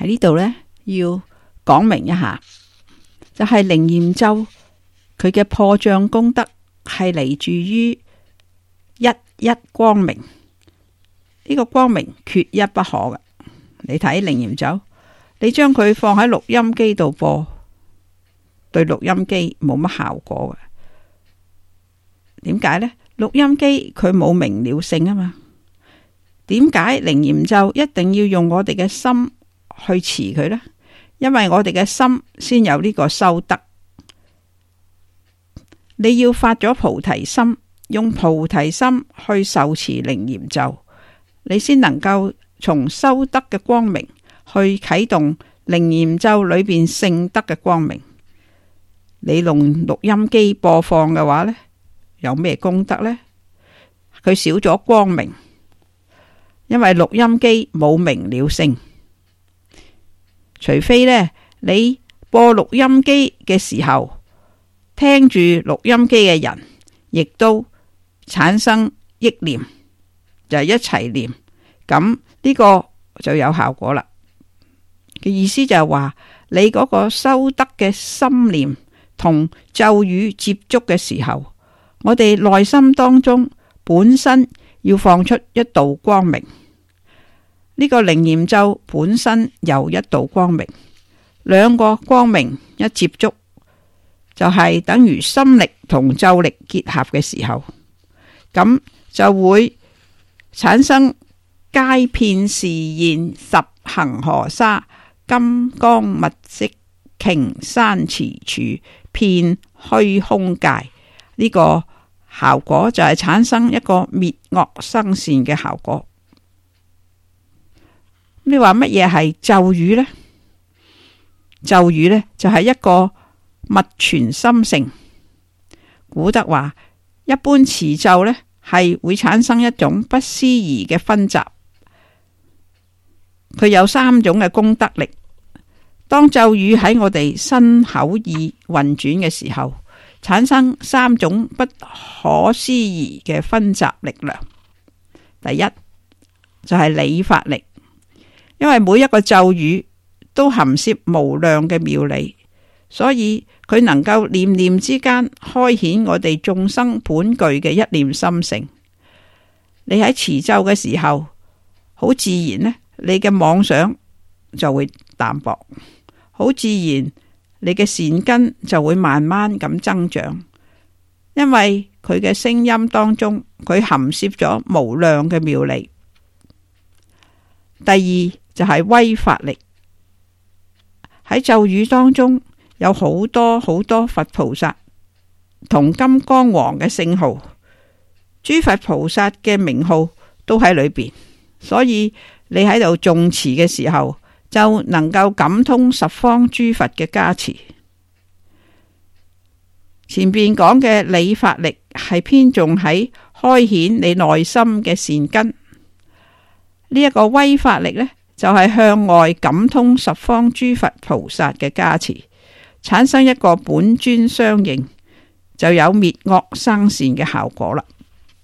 喺呢度呢，要講明一下，就係靈驗咒佢嘅破障功德係嚟自於一光明，呢個光明缺一不可嘅。你睇靈驗咒，你將佢放喺錄音機度播，對錄音機冇乜效果嘅。點解呢？錄音機佢冇明了性啊嘛。點解靈驗咒一定要用我哋嘅心去持佢呢？因為我哋嘅心先有呢個修德。你要發咗菩提心，用菩提心去受持靈驗咒，你先能夠從修德嘅光明去啟動靈驗咒裏邊聖德嘅光明。你用錄音機播放嘅話呢，有咩功德呢？佢少咗光明。因為錄音機冇明了性，除非呢，你播錄音機嘅時候，聽住錄音機嘅人亦都產生憶念，就係一齊念，咁呢個就有效果啦。嘅意思就係話，你嗰個修德嘅心念同咒語接觸嘅時候，我哋內心當中本身要放出一道光明。呢個靈驗咒本身有一道光明，兩個光明一接觸，就係等於心力同咒力結合嘅時候，咁就會產生皆遍示現十恒河沙，金剛密色瓊山池柱，遍虛空界。呢個效果就係產生一個滅惡生善嘅效果。你話乜嘢係咒語呢？咒語呢，就係一個密傳心性。古德話，一般持咒呢係會產生一種不思議嘅分集，佢有3種嘅功德力。當咒語喺我哋身口意運轉嘅時候，產生3種不可思議嘅分集力量。第一就係理法力。因為每一個咒語都含攝無量嘅妙理，所以佢能夠念念之間開顯我哋眾生本具嘅一念心性。你喺持咒嘅時候，好自然呢，你嘅妄想就會淡薄，好自然你嘅善根就會慢慢咁增長。因為佢嘅聲音當中，佢含攝咗無量嘅妙理。第二就係威法力。喺咒語當中有好多好多佛菩薩同金剛王嘅聖號，諸佛菩薩嘅名號都喺裏邊，所以你喺度誦持嘅時候就能夠感通十方諸佛嘅加持。前邊講嘅理法力係偏重喺開顯你內心嘅善根，呢一個威法力呢，就係向外感通十方諸佛菩薩嘅加持，產生一個本尊相應，就有滅惡生善嘅效果啦。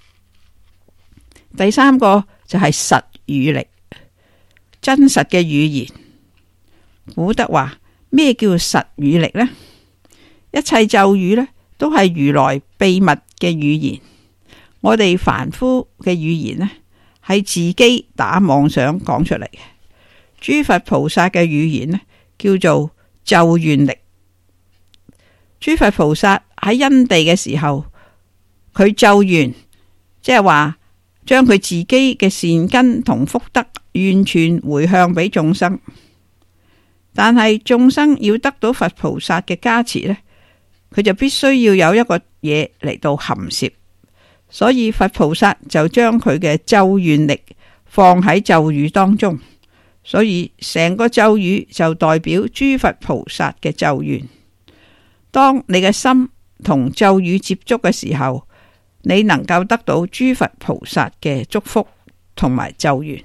第三個就係實語力，真實嘅語言。古德話，咩叫實語力呢？一切咒語呢，都係如來秘密嘅語言，我哋凡夫嘅語言呢，係自己打妄想講出嚟嘅。諸佛菩薩嘅語言呢，叫做咒願力。諸佛菩薩喺因地嘅時候，佢咒願，即係話將佢自己嘅善根同福德完全回向俾眾生。但係眾生要得到佛菩薩嘅加持呢，佢就必須要有一個嘢嚟到含攝，所以佛菩薩就將佢嘅咒願力放喺咒語當中，所以成個咒語就代表諸佛菩薩嘅咒願。當你嘅心同咒語接觸嘅時候，你能夠得到諸佛菩薩嘅祝福同埋咒願。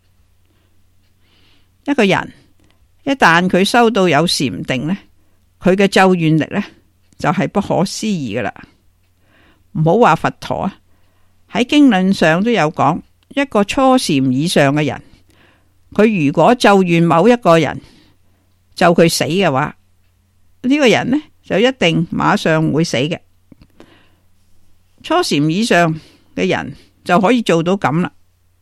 一個人一旦佢修到有禪定呢，佢嘅咒願力呢，就係不可思議噶啦。唔好話佛陀啊，喺經論上都有講，一個初禪以上嘅人， 佢如果咒願某一個人咒佢死嘅話，呢個人呢就一定馬上會死嘅。初禪以上嘅人就可以做到咁啦。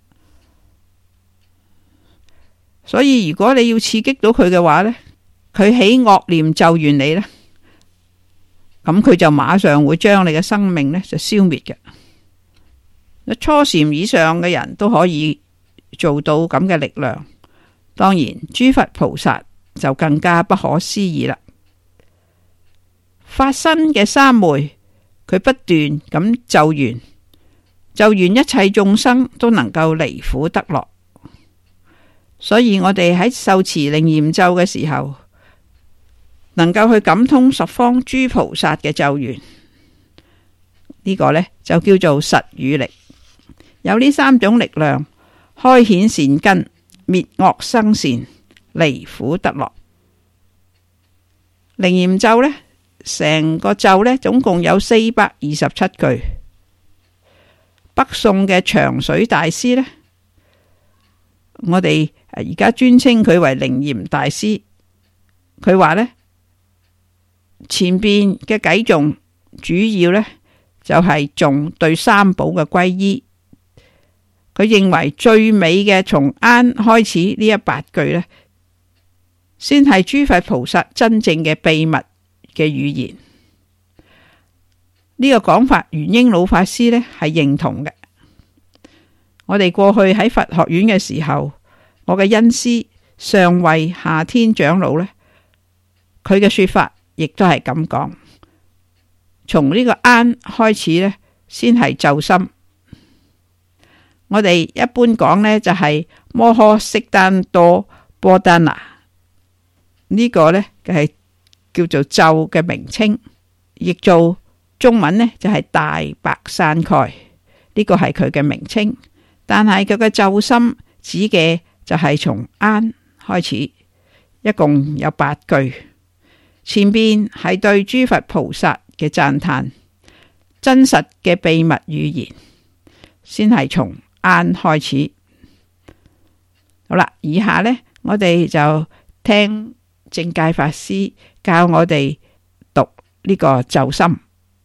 所以如果你要刺激到佢嘅話呢，佢起惡念咒願你呢，咁佢就馬上會將你嘅生命呢就消滅嘅。初禪以上嘅人都可以做到咁嘅力量，當然諸佛菩薩就更加不可思議啦。法身嘅三昧，佢不斷咁咒願，咒願一切眾生都能夠離苦得樂。所以我哋喺受持楞嚴咒嘅時候，能夠去感通十方諸菩薩嘅咒願，呢個呢就叫做實語力。有呢三種力量，開顯善根，滅惡生善，離苦得樂。楞嚴咒呢，成個咒呢總共有427句。北宋嘅長水大師呢，我哋而家尊稱佢為楞嚴大師。佢話呢，前邊嘅偈頌主要呢就係頌對三寶嘅歸依。佢認為最美嘅從啱開始呢8句呢，先係諸佛菩薩真正嘅秘密嘅語言。呢個講法，元英老法師呢係認同嘅。我哋過去喺佛學院嘅時候，我嘅恩師上慧下天長老呢，佢嘅說法亦都係咁講。從呢個啱開始呢，先係咒心。我哋一般講呢，就係摩訶悉檀多波丹那，呢個呢係叫做咒嘅名稱，譯做中文呢就係大白傘蓋，呢個係佢嘅名稱。但係佢嘅咒心指嘅就係從啱開始，一共有8句。前邊係對諸佛菩薩嘅讚歎，真實嘅秘密語言，先係從啱開始。好啦，以下呢，我哋就聽正戒法師教我哋讀呢個咒心。